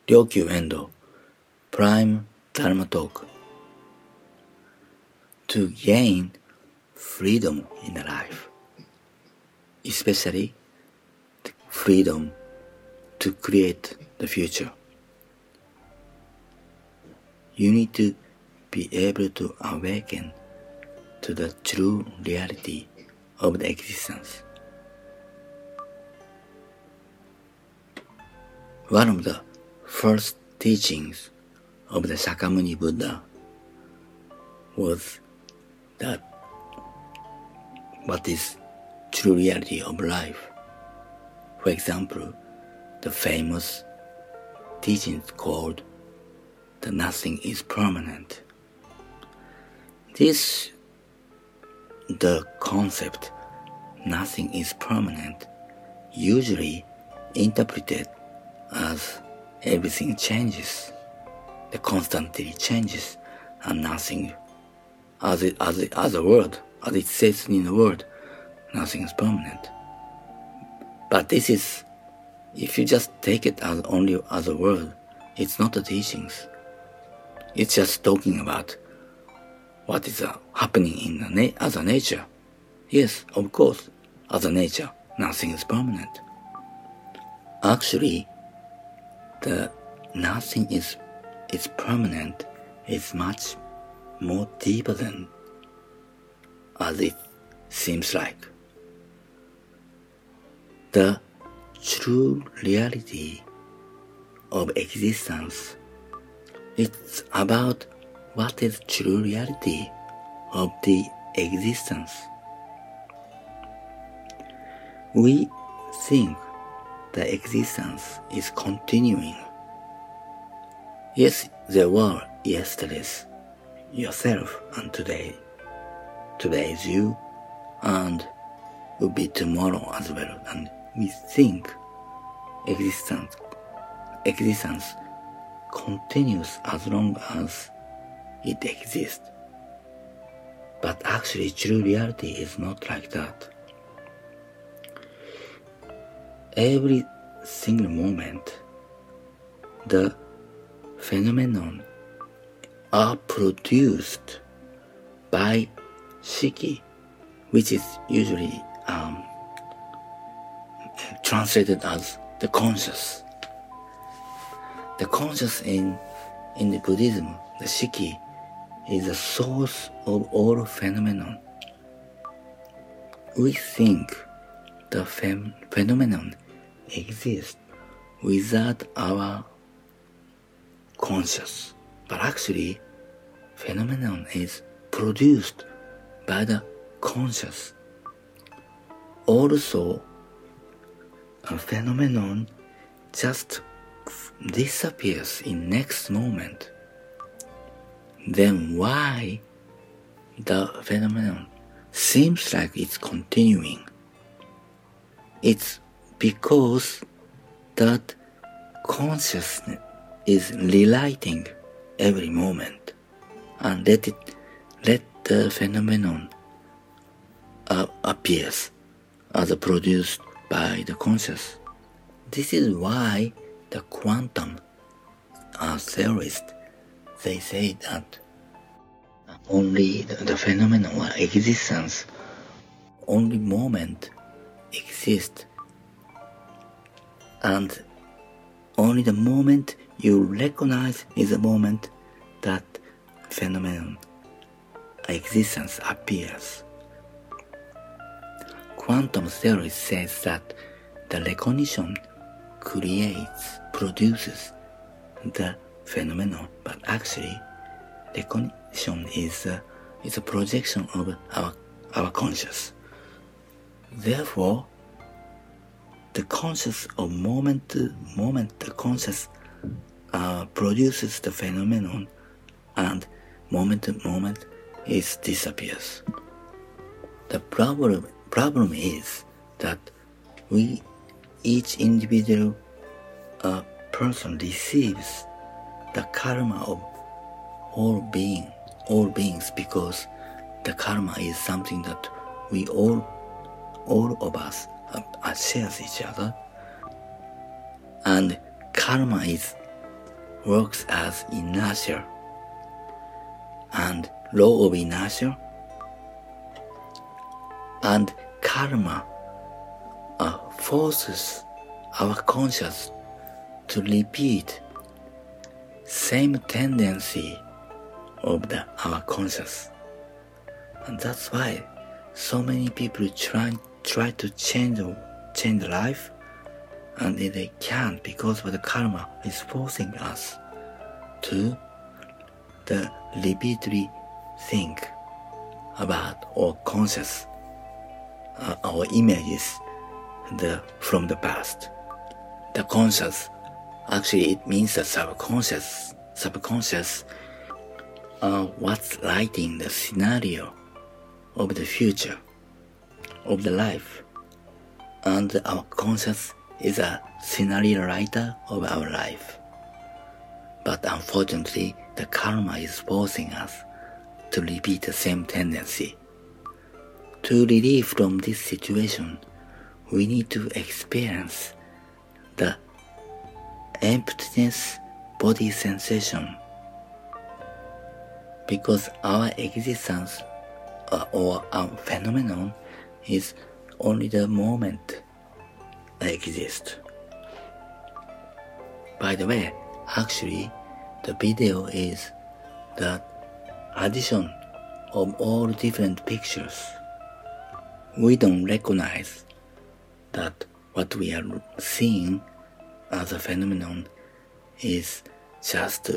Ryokyu Endo Prime Dharma Talk. To gain freedom in life, especially the freedom to create the future, you need to be able to awaken to the true reality of the existence. One of the first teachings of the Shakyamuni Buddha was that what is true reality of life. For example, the famous teachings called the nothing is permanent. The concept nothing is permanent usually interpreted as everything changes, the constantly changes, and nothing as a word, as it says in the word, nothing is permanent. But this is, if you just take it as only as a word, it's not the teachings. It's just talking about what is happening in as a nature. Yes, of course, as a nature, nothing is permanent. Actually, the nothing is permanent is much more deeper than as it seems like. The true reality of existence, it's about what is true reality of the existence. We think the existence is continuing. Yes, there were yesterdays, yourself, and today is you, and will be tomorrow as well. And we think existence continues as long as it exists. But actually, true reality is not like that. Every single moment, the phenomenon are produced by Shiki, which is usually translated as the conscious. The conscious in the Buddhism, the Shiki, is the source of all phenomenon. We think the phenomenon exists without our conscious, but actually phenomenon is produced by the conscious. Also, a phenomenon just disappears in next moment. Then why the phenomenon seems like it's continuing? It's because that consciousness is relighting every moment and let the phenomenon appears as produced by the conscious. This is why the quantum theorists, they say that only the phenomenon or existence, only moment exists, and only the moment you recognize is the moment that phenomenon existence appears. Quantum theory says that the recognition produces the phenomenon, but actually recognition is a projection of our conscious. Therefore, the conscious of moment to moment, the conscious produces the phenomenon, and moment to moment it disappears. The problem is that each individual person receives the karma of all beings, because the karma is something that we all of us shares each other, and karma is works as inertia, and law of inertia and karma forces our conscious to repeat same tendency of our conscious. And that's why so many people try to change life, and they can't, because of the karma is forcing us to repeatedly think about our conscious, our images from the past. The conscious, actually it means the subconscious. Subconscious are what's writing the scenario of the future, of the life. And our conscious is a scenario writer of our life. But unfortunately, the karma is forcing us to repeat the same tendency. To relieve from this situation, we need to experience the emptiness body sensation, because our existence or our phenomenon is only the moment I exist. By the way, actually, the video is the addition of all different pictures. We don't recognize that what we are seeing as a phenomenon is just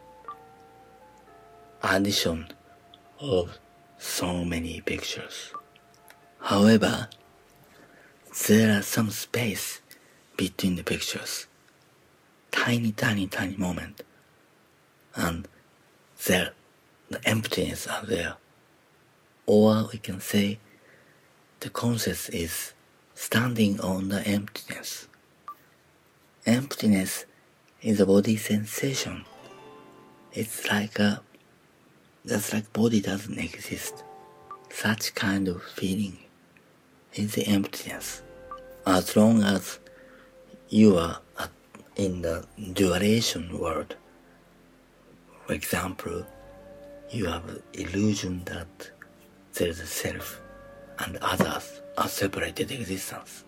addition of so many pictures. However, there are some space between the pictures, tiny moment, and the emptiness are there. Or we can say the conscious is standing on the emptiness. Emptiness is a body sensation. It's just like body doesn't exist. Such kind of feeling is the emptiness. As long as you are in the duration world, for example, you have illusion that there is a self and others are separated existence.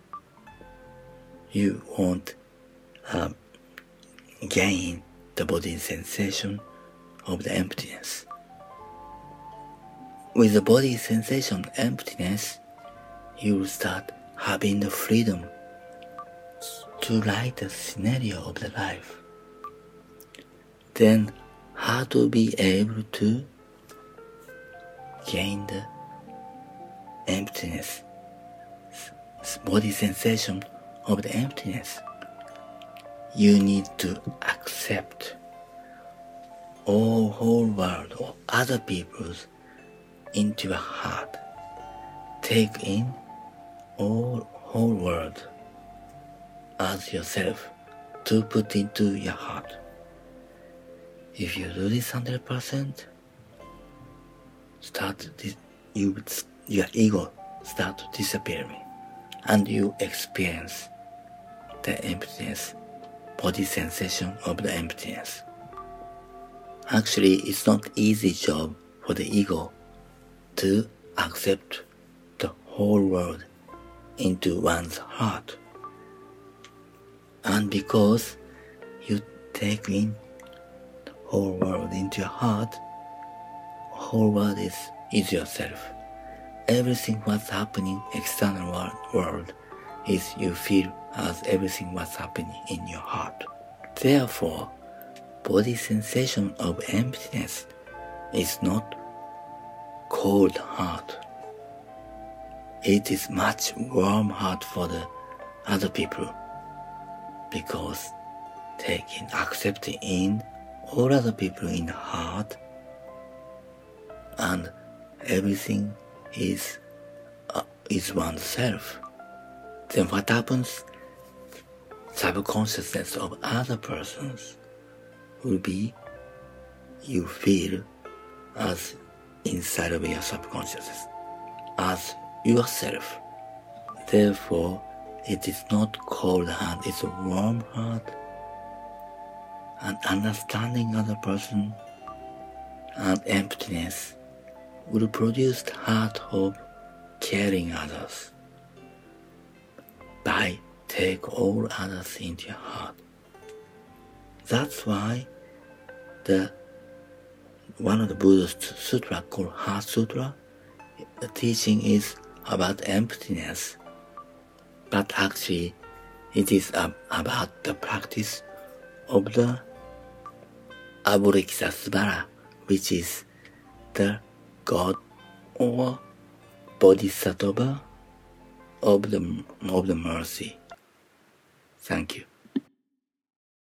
You won't gain the body sensation of the emptiness. With the body sensation emptiness, you will start having the freedom to write the scenario of the life. Then how to be able to gain the emptiness, body sensation of the emptiness? You need to accept all whole world or other people's into your heart. Take in all whole world as yourself to put into your heart. If you do this 100%, your ego start disappearing, and you experience the emptiness, body sensation of the emptiness. Actually, it's not easy job for the ego to accept the whole world into one's heart. And because you take in the whole world into your heart, whole world is yourself. Everything what's happening external world is you feel as everything what's happening in your heart. Therefore, body sensation of emptiness is not cold heart. It is much warm heart for the other people, because accepting in all other people in the heart, and everything is oneself. Then what happens? Subconsciousness of other persons will be you feel as inside of your subconsciousness as yourself. Therefore, it is not cold heart, it's a warm heart, and understanding other person and emptiness will produce the heart of caring others. By take all others into your heart. That's why one of the Buddhist sutra called Heart Sutra, the teaching is about emptiness, but actually it is about the practice of the Avalokitesvara, which is the God or Bodhisattva of the mercy. Thank you.